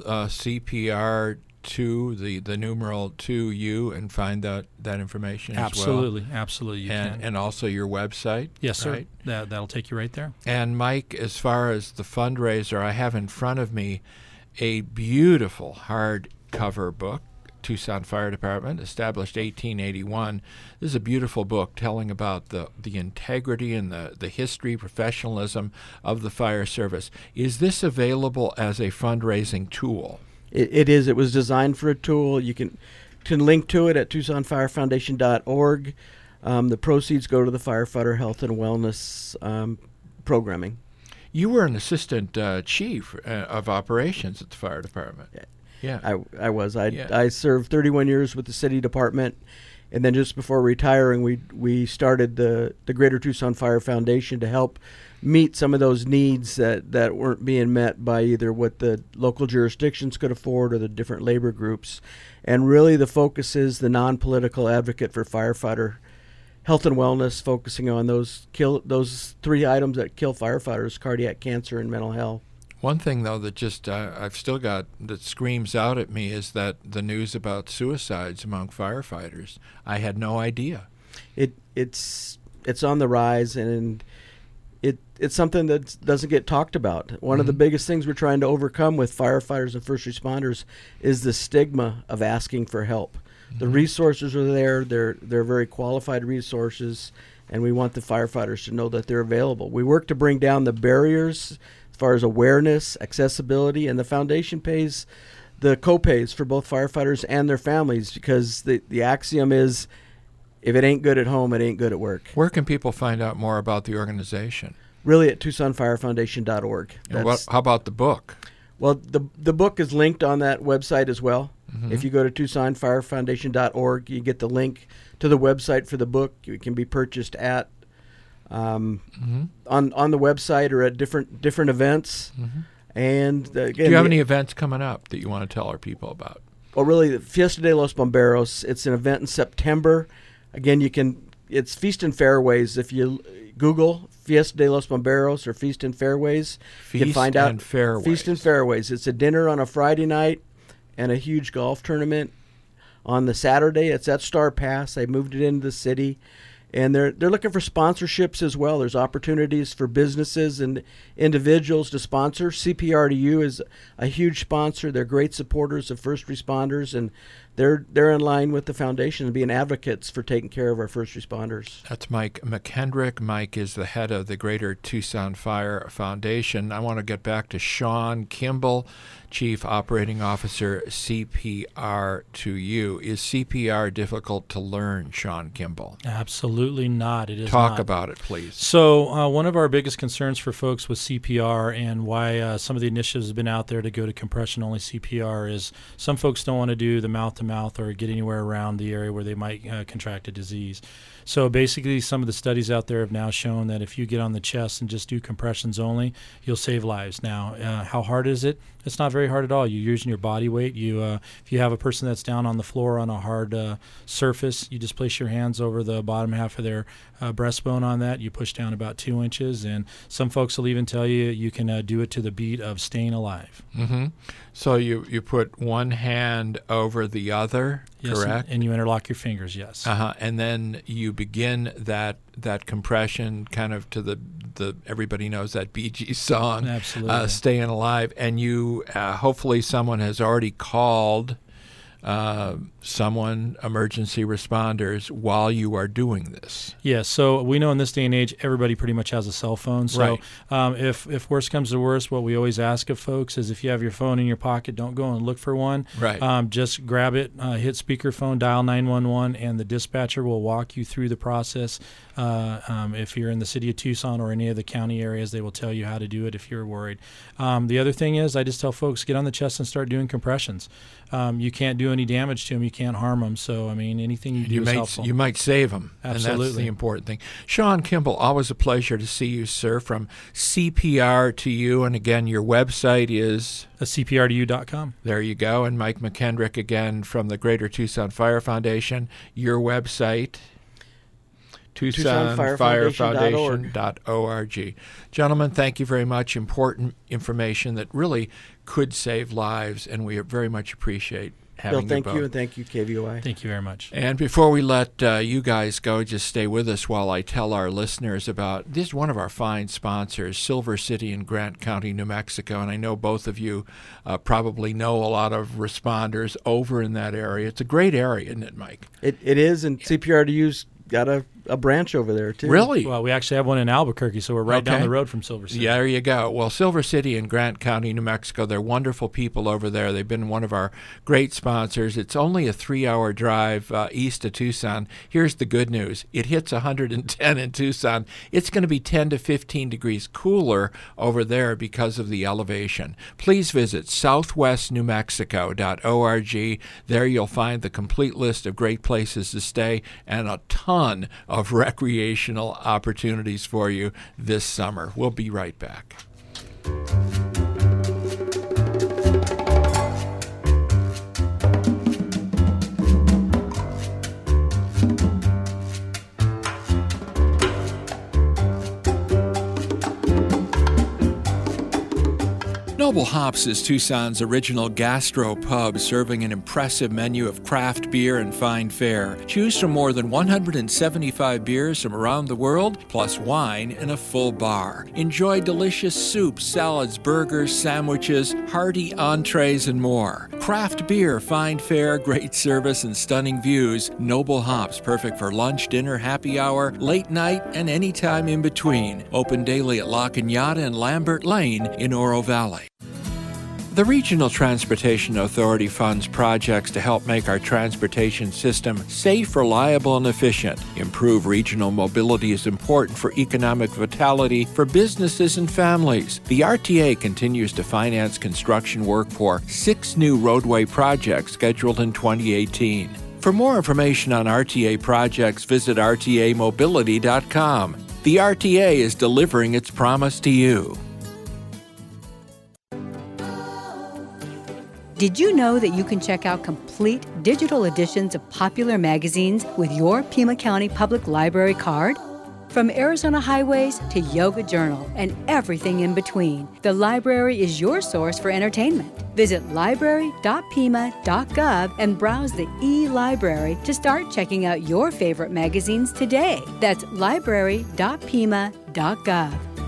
CPR to the numeral 2U and find that information Absolutely, as well? Absolutely, you can. And also your website? Yes, sir. Right? That'll take you right there. And Mike, as far as the fundraiser, I have in front of me a beautiful hardcover book, Tucson Fire Department, established 1881. This is a beautiful book telling about the integrity and the history, professionalism of the fire service. Is this available as a fundraising tool? It is. It was designed for a tool. You can link to it at TucsonFireFoundation.org. The proceeds go to the Firefighter Health and Wellness programming. You were an assistant chief of operations at the fire department. Yeah, I was. I served 31 years with the city department, and then just before retiring, we started the Greater Tucson Fire Foundation to help meet some of those needs that weren't being met by either what the local jurisdictions could afford or the different labor groups. And really the focus is the non-political advocate for firefighter health and wellness, focusing on those three items that kill firefighters: cardiac cancer and mental health. One thing, though, that just I've still got that screams out at me is that the news about suicides among firefighters. I had no idea. It's on the rise, and it's something that doesn't get talked about. One of the biggest things we're trying to overcome with firefighters and first responders is the stigma of asking for help. The resources are there. They're very qualified resources, and we want the firefighters to know that they're available. We work to bring down the barriers as far as awareness, accessibility, and the foundation pays the co-pays for both firefighters and their families, because the axiom is, if it ain't good at home, it ain't good at work. Where can people find out more about the organization? Really at TucsonFireFoundation.org. How about the book? Well, the book is linked on that website as well. If you go to TucsonFireFoundation.org, you get the link to the website for the book. It can be purchased at on the website or at different events. And again, do you have any events coming up that you want to tell our people about? Well, really, the Fiesta de los Bomberos. It's an event in September. Again, it's Feast and Fairways. If you Google Fiesta de los Bomberos or Feast and Fairways, you can find out. Feast and Fairways. It's a dinner on a Friday night and a huge golf tournament on the Saturday. It's at Star Pass. They moved it into the city, and they're looking for sponsorships as well. There's opportunities for businesses and individuals to sponsor. CPR to You is a huge sponsor. They're great supporters of first responders, and they're in line with the foundation and being advocates for taking care of our first responders. That's Mike McKendrick. Mike is the head of the Greater Tucson Fire Foundation. I want to get back to Sean Kimball, Chief Operating Officer, CPR2U. Is CPR difficult to learn, Sean Kimball? Absolutely not. It is Talk not. about it, please. So one of our biggest concerns for folks with CPR and why some of the initiatives have been out there to go to compression-only CPR is some folks don't want to do the mouth-to-mouth or get anywhere around the area where they might contract a disease. So basically, some of the studies out there have now shown that if you get on the chest and just do compressions only, you'll save lives. Now, how hard is it? It's not very hard at all. You're using your body weight. If you have a person that's down on the floor on a hard surface, you just place your hands over the bottom half of their breastbone on that. You push down about 2 inches, and some folks will even tell you you can do it to the beat of Staying Alive. Mm-hmm. So you put one hand over the other, yes, correct? And you interlock your fingers, yes. And then you begin that compression kind of to the everybody knows that Bee Gees song, absolutely, Staying Alive. And you hopefully someone has already called emergency responders, while you are doing this. Yes, so we know in this day and age, everybody pretty much has a cell phone. So right. If worse comes to worse, what we always ask of folks is if you have your phone in your pocket, don't go and look for one. Right. Just grab it, hit speakerphone, dial 911, and the dispatcher will walk you through the process. If you're in the city of Tucson or any of the county areas, they will tell you how to do it if you're worried. The other thing is I just tell folks, get on the chest and start doing compressions. You can't do any damage to them. You can't harm them. So, I mean, anything you do is helpful. You might save them. Absolutely. And that's the important thing. Sean Kimball, always a pleasure to see you, sir, from CPR2U. And again, your website is? CPR2U.com. There you go. And Mike McKendrick, again, from the Greater Tucson Fire Foundation. Your website? TucsonFireFoundation.org. Gentlemen, thank you very much. Important information that really could save lives, and we very much appreciate having Bill, thank you both. you, and thank you, KVOI. Thank you very much. And before we let you guys go, just stay with us while I tell our listeners about this is one of our fine sponsors, Silver City in Grant County, New Mexico. And I know both of you probably know a lot of responders over in that area. It's a great area, isn't it, Mike? It is, and CPR2U's got a branch over there, too. Really? Well, we actually have one in Albuquerque, so we're right down the road from Silver City. Yeah, there you go. Well, Silver City in Grant County, New Mexico, they're wonderful people over there. They've been one of our great sponsors. It's only a 3-hour drive east of Tucson. Here's the good news. It hits 110 in Tucson. It's going to be 10 to 15 degrees cooler over there because of the elevation. Please visit southwestnewmexico.org. There you'll find the complete list of great places to stay and a ton of recreational opportunities for you this summer. We'll be right back. Noble Hops is Tucson's original gastro pub, serving an impressive menu of craft beer and fine fare. Choose from more than 175 beers from around the world, plus wine in a full bar. Enjoy delicious soups, salads, burgers, sandwiches, hearty entrees, and more. Craft beer, fine fare, great service, and stunning views. Noble Hops, perfect for lunch, dinner, happy hour, late night, and any time in between. Open daily at La Cañada and Lambert Lane in Oro Valley. The Regional Transportation Authority funds projects to help make our transportation system safe, reliable, and efficient. Improve regional mobility is important for economic vitality for businesses and families. The RTA continues to finance construction work for 6 new roadway projects scheduled in 2018. For more information on RTA projects, visit rtamobility.com. The RTA is delivering its promise to you. Did you know that you can check out complete digital editions of popular magazines with your Pima County Public Library card? From Arizona Highways to Yoga Journal and everything in between, the library is your source for entertainment. Visit library.pima.gov and browse the e-library to start checking out your favorite magazines today. That's library.pima.gov.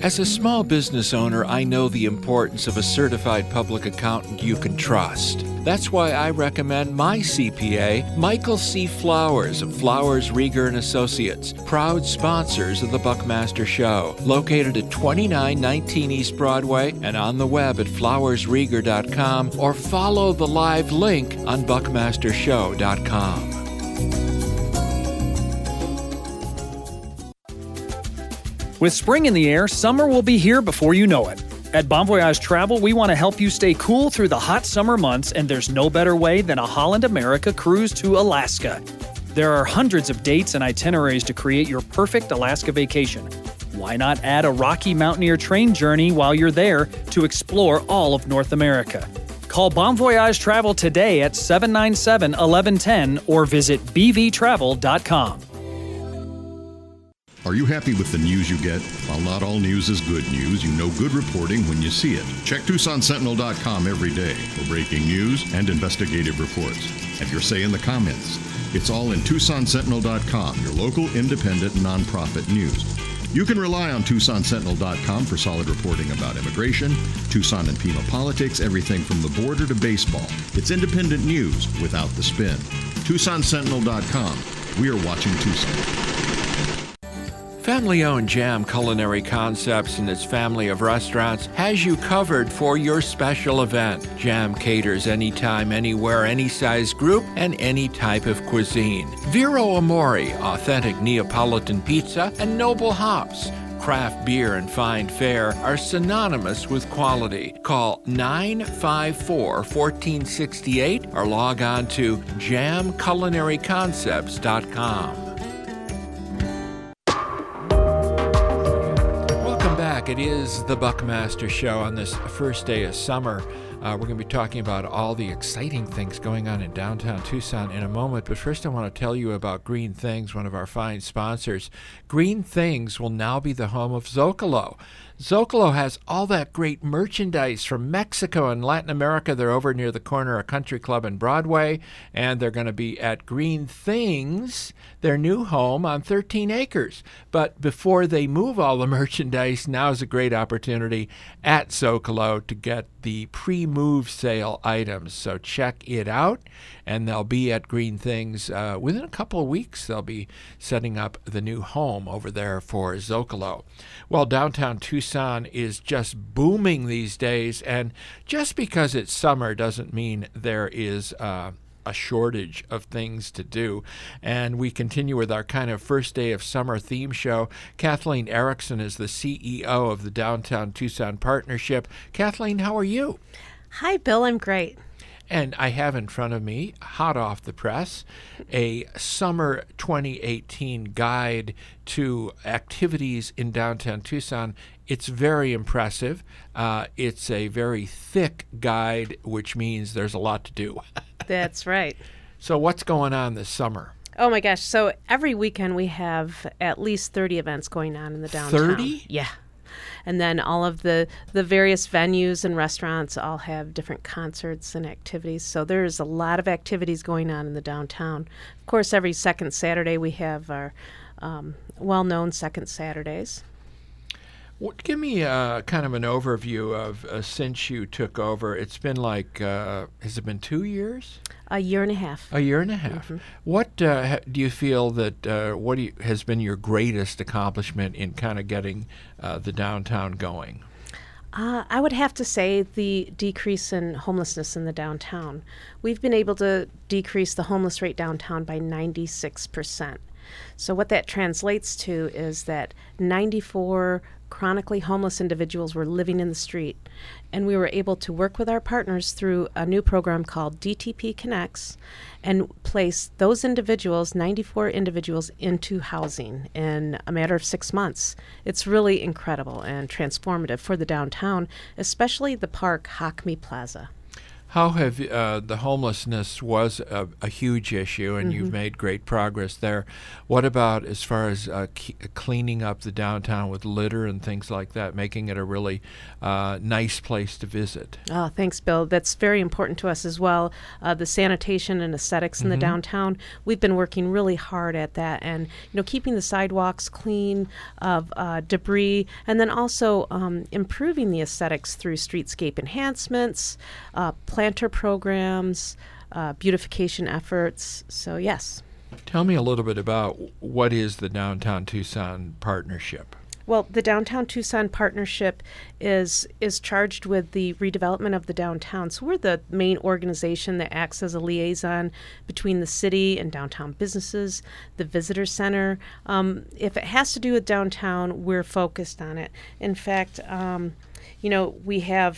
As a small business owner, I know the importance of a certified public accountant you can trust. That's why I recommend my CPA, Michael C. Flowers of Flowers, Rieger & Associates, proud sponsors of the Buckmaster Show, located at 2919 East Broadway and on the web at flowersrieger.com, or follow the live link on buckmastershow.com. With spring in the air, summer will be here before you know it. At Bon Voyage Travel, we want to help you stay cool through the hot summer months, and there's no better way than a Holland America cruise to Alaska. There are hundreds of dates and itineraries to create your perfect Alaska vacation. Why not add a Rocky Mountaineer train journey while you're there to explore all of North America? Call Bon Voyage Travel today at 797-1110 or visit bvtravel.com. Are you happy with the news you get? While not all news is good news, you know good reporting when you see it. Check TucsonSentinel.com every day for breaking news and investigative reports. Have your say in the comments. It's all in TucsonSentinel.com, your local independent nonprofit news. You can rely on TucsonSentinel.com for solid reporting about immigration, Tucson and Pima politics, everything from the border to baseball. It's independent news without the spin. TucsonSentinel.com. We are watching Tucson. Family-owned Jam Culinary Concepts and its family of restaurants has you covered for your special event. Jam caters anytime, anywhere, any size group, and any type of cuisine. Vero Amore, authentic Neapolitan pizza, and Noble Hops. Craft beer and fine fare are synonymous with quality. Call 954-1468 or log on to jamculinaryconcepts.com. It is the Buckmaster Show on this first day of summer. We're going to be talking about all the exciting things going on in downtown Tucson in a moment. But first I want to tell you about Green Things, one of our fine sponsors. Green Things will now be the home of Zocalo. Zocalo has all that great merchandise from Mexico and Latin America. They're over near the corner of Country Club and Broadway, and they're going to be at Green Things, their new home on 13 acres. But before they move all the merchandise, now's a great opportunity at Zocalo to get the pre-move sale items. So check it out, and they'll be at Green Things within a couple of weeks. They'll be setting up the new home over there for Zocalo. Well, downtown Tucson is just booming these days, and just because it's summer doesn't mean there is a shortage of things to do. And we continue with our kind of first day of summer theme show. Kathleen Erickson is the CEO of the Downtown Tucson Partnership. Kathleen, how are you? Hi, Bill. I'm great. And I have in front of me, hot off the press, a summer 2018 guide to activities in downtown Tucson. It's very impressive. It's a very thick guide, which means there's a lot to do. That's right. So what's going on this summer? Oh, my gosh. So every weekend we have at least 30 events going on in the downtown. 30? Yeah. And then all of the various venues and restaurants all have different concerts and activities. So there's a lot of activities going on in the downtown. Of course, every second Saturday we have our well-known Second Saturdays. Give me kind of an overview of since you took over. It's been like, has it been 2 years? A year and a half. A year and a half. Mm-hmm. What do you feel that has been your greatest accomplishment in kind of getting the downtown going? I would have to say the decrease in homelessness in the downtown. We've been able to decrease the homeless rate downtown by 96%. So what that translates to is that 94 chronically homeless individuals were living in the street, and we were able to work with our partners through a new program called DTP Connects and place those individuals, 94 individuals, into housing in a matter of 6 months. It's really incredible and transformative for the downtown, especially the park, Hockme Plaza. How have the homelessness was a huge issue, and you've made great progress there. What about as far as cleaning up the downtown with litter and things like that, making it a really nice place to visit? Oh, thanks, Bill. That's very important to us as well. The sanitation and aesthetics in the downtown, we've been working really hard at that, and keeping the sidewalks clean of debris, and then also improving the aesthetics through streetscape enhancements, planter programs, beautification efforts. So, yes. Tell me a little bit about what is the Downtown Tucson Partnership. Well, the Downtown Tucson Partnership is charged with the redevelopment of the downtown. So we're the main organization that acts as a liaison between the city and downtown businesses, the visitor center. If it has to do with downtown, we're focused on it. In fact, we have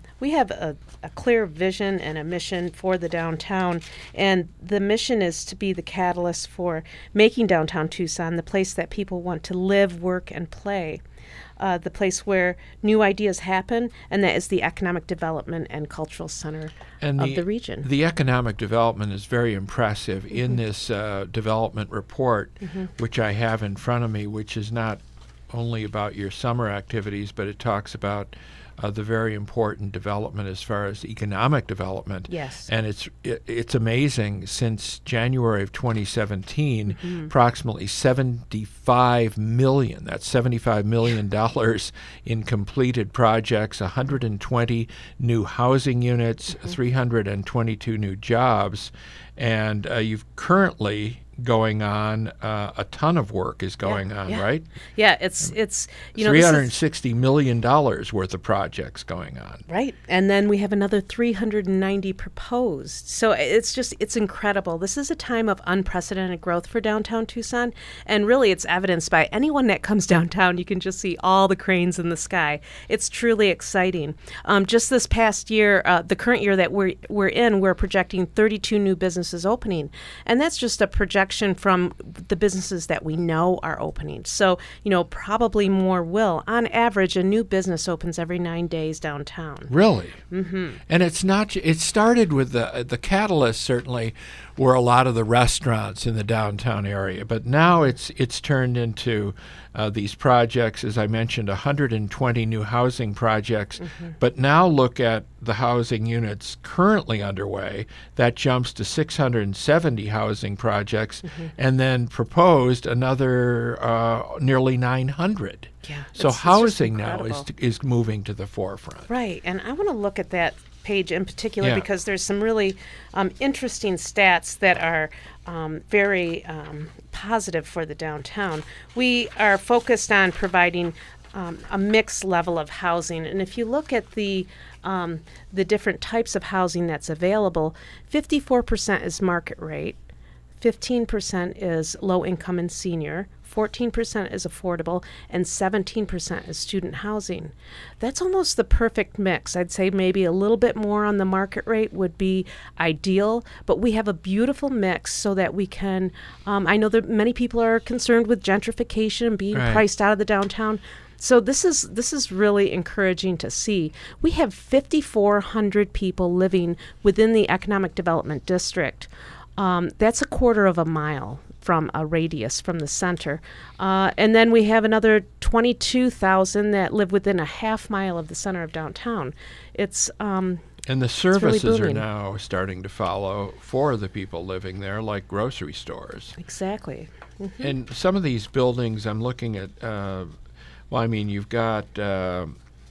a clear vision and a mission for the downtown, and the mission is to be the catalyst for making downtown Tucson the place that people want to live, work, and play, the place where new ideas happen, and that is the economic development and cultural center of the region. The economic development is very impressive in this development report, which I have in front of me, which is not only about your summer activities, but it talks about the very important development as far as economic development. Yes. And it's amazing. Since January of 2017, approximately $75 million, that's $75 million in completed projects, 120 new housing units, 322 new jobs, and you've currently going on, a ton of work is going on, right? Yeah, it's $360 million worth of projects going on. Right, and then we have another 390 proposed. So it's incredible. This is a time of unprecedented growth for downtown Tucson, and really it's evidenced by anyone that comes downtown. You can just see all the cranes in the sky. It's truly exciting. Just this past year, the current year that we're in, we're projecting 32 new businesses opening, and that's just a projection from the businesses that we know are opening. So, probably more will. On average, a new business opens every 9 days downtown. Really? Mm-hmm. And it started with the catalyst, certainly, were a lot of the restaurants in the downtown area. But now it's turned into these projects, as I mentioned, 120 new housing projects. But now look at the housing units currently underway. That jumps to 670 housing projects, and then proposed another nearly 900. Yeah. So housing now is moving to the forefront. Right, and I want to look at that page in particular because there's some really interesting stats that are very positive for the downtown. We are focused on providing a mixed level of housing, and if you look at the different types of housing that's available, 54% is market rate, 15% is low income and senior, 14% is affordable, and 17% is student housing. That's almost the perfect mix. I'd say maybe a little bit more on the market rate would be ideal, but we have a beautiful mix so that we can, I know that many people are concerned with gentrification and being priced out of the downtown. So this is really encouraging to see. We have 5,400 people living within the Economic Development District. That's a quarter of a mile from a radius from the center. And then we have another 22,000 that live within a half mile of the center of downtown. It's and the services really are now starting to follow for the people living there, like grocery stores. Exactly. Mm-hmm. And some of these buildings, I'm looking at, you've got the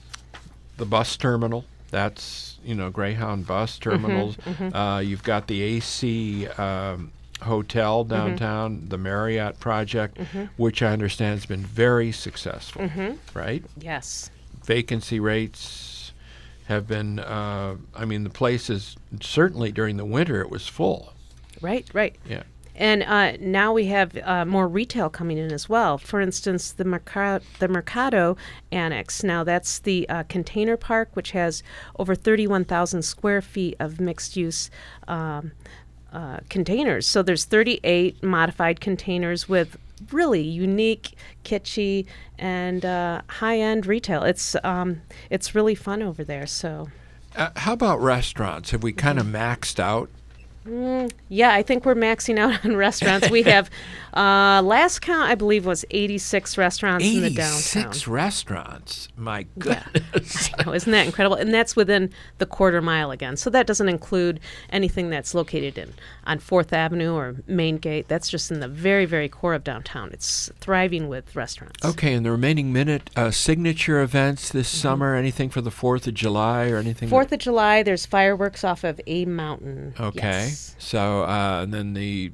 bus terminal. That's, Greyhound bus terminals. You've got the AC hotel downtown, the Marriott project, which I understand has been very successful, right? Yes. Vacancy rates have been, the place is, certainly during the winter, it was full. Right. Yeah. And now we have more retail coming in as well. For instance, the Mercado Annex. Now that's the container park, which has over 31,000 square feet of mixed-use containers. So there's 38 modified containers with really unique, kitschy, and high-end retail. It's really fun over there. So. How about restaurants? Have we kind of maxed out? Yeah, I think we're maxing out on restaurants. We have, last count, I believe, was 86 restaurants in the downtown. 86 restaurants. My goodness. I know, isn't that incredible? And that's within the quarter mile again. So that doesn't include anything that's located on 4th Avenue or Main Gate. That's just in the very, very core of downtown. It's thriving with restaurants. Okay, and the remaining minute, signature events this summer, anything for the 4th of July or anything? 4th of July, there's fireworks off of A Mountain. Okay. Yes. So, and then the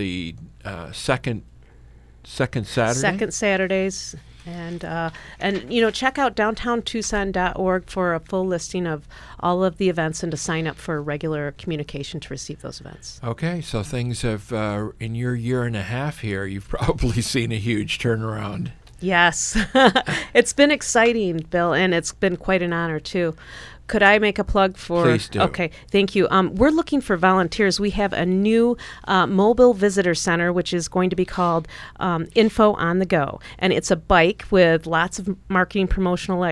second Saturday? Second Saturdays. And check out downtowntucson.org for a full listing of all of the events and to sign up for regular communication to receive those events. Okay, so things have, in your year and a half here, you've probably seen a huge turnaround. Yes. It's been exciting, Bill, and it's been quite an honor, too. Could I make a plug for? Please do. Okay, thank you. We're looking for volunteers. We have a new mobile visitor center, which is going to be called Info on the Go, and it's a bike with lots of marketing promotional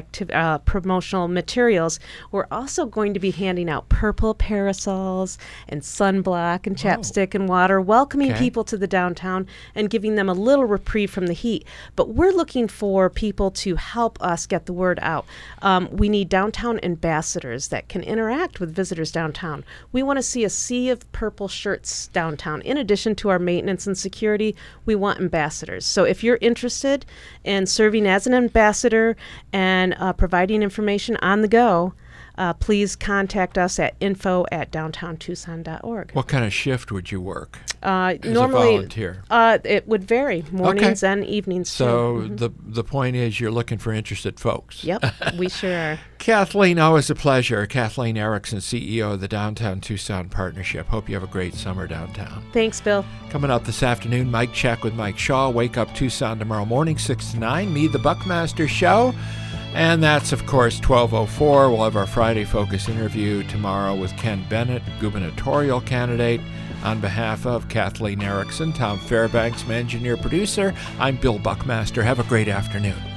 materials. We're also going to be handing out purple parasols and sunblock and chapstick and water, welcoming people to the downtown and giving them a little reprieve from the heat. But we're looking for people to help us get the word out. We need downtown ambassadors that can interact with visitors downtown. We want to see a sea of purple shirts downtown. In addition to our maintenance and security, we want ambassadors. So if you're interested in serving as an ambassador and providing information on the go, please contact us at info@downtowntucson.org. What kind of shift would you work normally, as a volunteer? It would vary, mornings and evenings. So the point is you're looking for interested folks. Yep, we sure are. Kathleen, always a pleasure. Kathleen Erickson, CEO of the Downtown Tucson Partnership. Hope you have a great summer downtown. Thanks, Bill. Coming up this afternoon, Mike Check with Mike Shaw. Wake Up Tucson tomorrow morning, 6 to 9. Me, the Buckmaster Show. And that's, of course, 12:04. We'll have our Friday Focus interview tomorrow with Ken Bennett, gubernatorial candidate. On behalf of Kathleen Erickson, Tom Fairbanks, my engineer-producer, I'm Bill Buckmaster. Have a great afternoon.